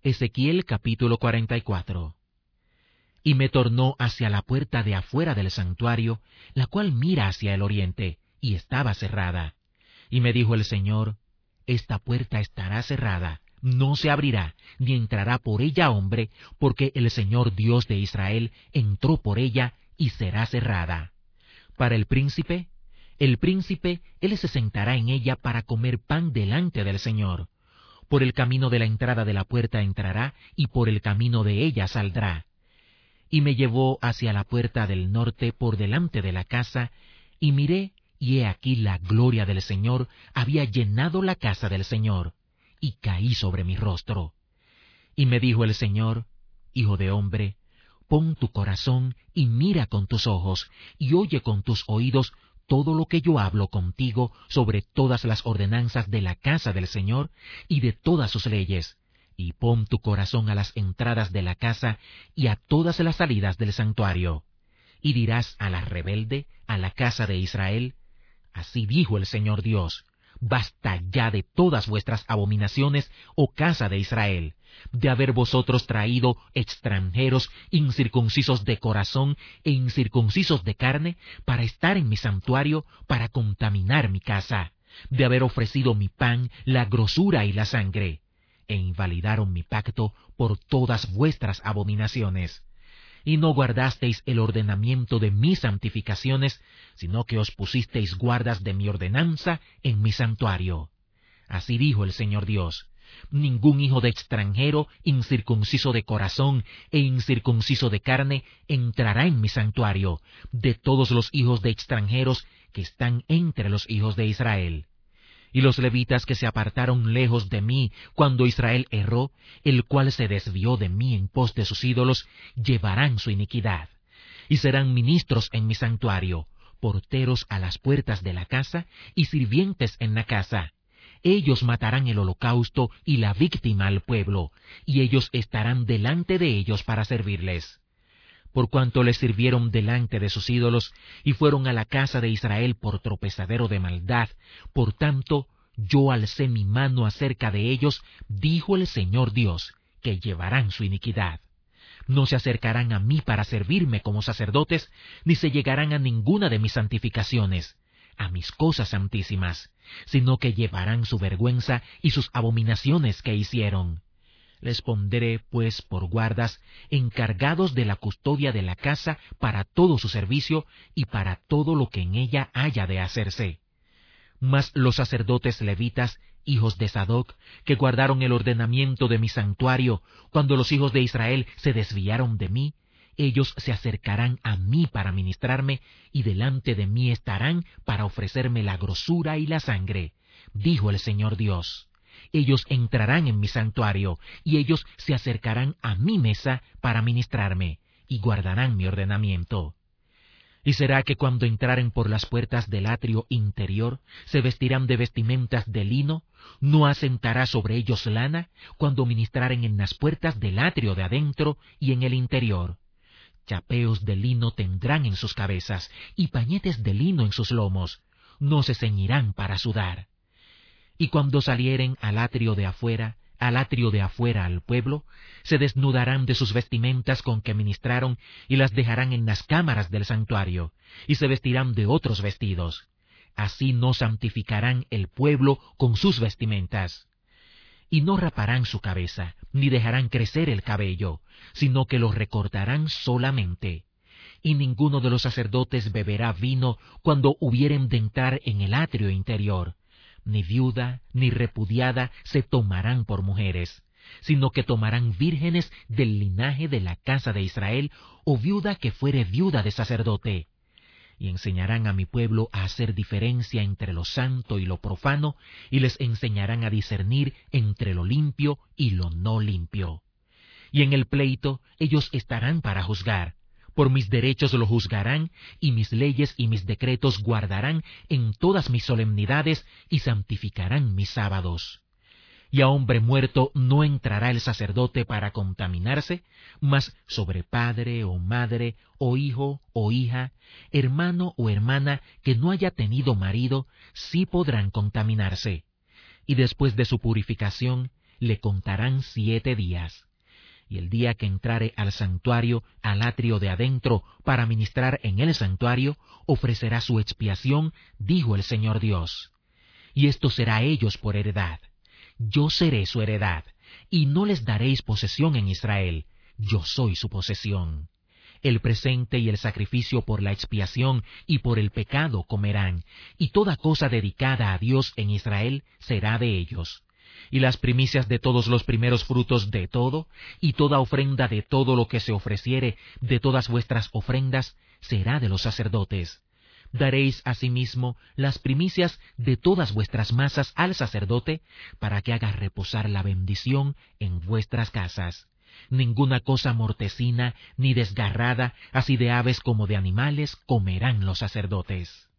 Ezequiel capítulo 44. Y me tornó hacia la puerta de afuera del santuario, la cual mira hacia el oriente, y estaba cerrada. Y me dijo el Señor, esta puerta estará cerrada, no se abrirá, ni entrará por ella hombre, porque el Señor Dios de Israel entró por ella, y será cerrada. Para el príncipe, él se sentará en ella para comer pan delante del Señor. Por el camino de la entrada de la puerta entrará, y por el camino de ella saldrá. Y me llevó hacia la puerta del norte por delante de la casa, y miré, y he aquí la gloria del Señor había llenado la casa del Señor, y caí sobre mi rostro. Y me dijo el Señor, hijo de hombre, pon tu corazón y mira con tus ojos, y oye con tus oídos todo lo que yo hablo contigo sobre todas las ordenanzas de la casa del Señor y de todas sus leyes, y pon tu corazón a las entradas de la casa y a todas las salidas del santuario. Y dirás a la rebelde, a la casa de Israel, así dijo el Señor Dios, basta ya de todas vuestras abominaciones, oh casa de Israel, de haber vosotros traído extranjeros incircuncisos de corazón e incircuncisos de carne para estar en mi santuario, para contaminar mi casa, de haber ofrecido mi pan, la grosura y la sangre, e invalidaron mi pacto por todas vuestras abominaciones. Y no guardasteis el ordenamiento de mis santificaciones, sino que os pusisteis guardas de mi ordenanza en mi santuario. Así dijo el Señor Dios, ningún hijo de extranjero, incircunciso de corazón e incircunciso de carne, entrará en mi santuario, de todos los hijos de extranjeros que están entre los hijos de Israel. Y los levitas que se apartaron lejos de mí cuando Israel erró, el cual se desvió de mí en pos de sus ídolos, llevarán su iniquidad. Y serán ministros en mi santuario, porteros a las puertas de la casa y sirvientes en la casa. Ellos matarán el holocausto y la víctima al pueblo, y ellos estarán delante de ellos para servirles. Por cuanto les sirvieron delante de sus ídolos, y fueron a la casa de Israel por tropezadero de maldad, por tanto, yo alcé mi mano acerca de ellos, dijo el Señor Dios, que llevarán su iniquidad. No se acercarán a mí para servirme como sacerdotes, ni se llegarán a ninguna de mis santificaciones, a mis cosas santísimas, sino que llevarán su vergüenza y sus abominaciones que hicieron. Les pondré, pues, por guardas, encargados de la custodia de la casa para todo su servicio y para todo lo que en ella haya de hacerse. Mas los sacerdotes levitas, hijos de Sadoc, que guardaron el ordenamiento de mi santuario, cuando los hijos de Israel se desviaron de mí, ellos se acercarán a mí para ministrarme, y delante de mí estarán para ofrecerme la grosura y la sangre, dijo el Señor Dios. Ellos entrarán en mi santuario, y ellos se acercarán a mi mesa para ministrarme, y guardarán mi ordenamiento. Y será que cuando entraren por las puertas del atrio interior, se vestirán de vestimentas de lino, no asentará sobre ellos lana, cuando ministraren en las puertas del atrio de adentro y en el interior. Chapeos de lino tendrán en sus cabezas, y pañetes de lino en sus lomos, no se ceñirán para sudar. Y cuando salieren al atrio de afuera al pueblo, se desnudarán de sus vestimentas con que ministraron y las dejarán en las cámaras del santuario, y se vestirán de otros vestidos. Así no santificarán el pueblo con sus vestimentas. Y no raparán su cabeza, ni dejarán crecer el cabello, sino que lo recortarán solamente. Y ninguno de los sacerdotes beberá vino cuando hubieren de entrar en el atrio interior. Ni viuda, ni repudiada se tomarán por mujeres, sino que tomarán vírgenes del linaje de la casa de Israel, o viuda que fuere viuda de sacerdote. Y enseñarán a mi pueblo a hacer diferencia entre lo santo y lo profano, y les enseñarán a discernir entre lo limpio y lo no limpio. Y en el pleito ellos estarán para juzgar. Por mis derechos lo juzgarán, y mis leyes y mis decretos guardarán en todas mis solemnidades, y santificarán mis sábados. Y a hombre muerto no entrará el sacerdote para contaminarse, mas sobre padre o madre, o hijo o hija, hermano o hermana que no haya tenido marido, sí podrán contaminarse. Y después de su purificación, le contarán 7 días. Y el día que entrare al santuario, al atrio de adentro, para ministrar en el santuario, ofrecerá su expiación, dijo el Señor Dios. Y esto será a ellos por heredad. Yo seré su heredad, y no les daréis posesión en Israel. Yo soy su posesión. El presente y el sacrificio por la expiación y por el pecado comerán, y toda cosa dedicada a Dios en Israel será de ellos. Y las primicias de todos los primeros frutos de todo, y toda ofrenda de todo lo que se ofreciere de todas vuestras ofrendas, será de los sacerdotes. Daréis asimismo las primicias de todas vuestras masas al sacerdote, para que haga reposar la bendición en vuestras casas. Ninguna cosa mortecina ni desgarrada, así de aves como de animales, comerán los sacerdotes.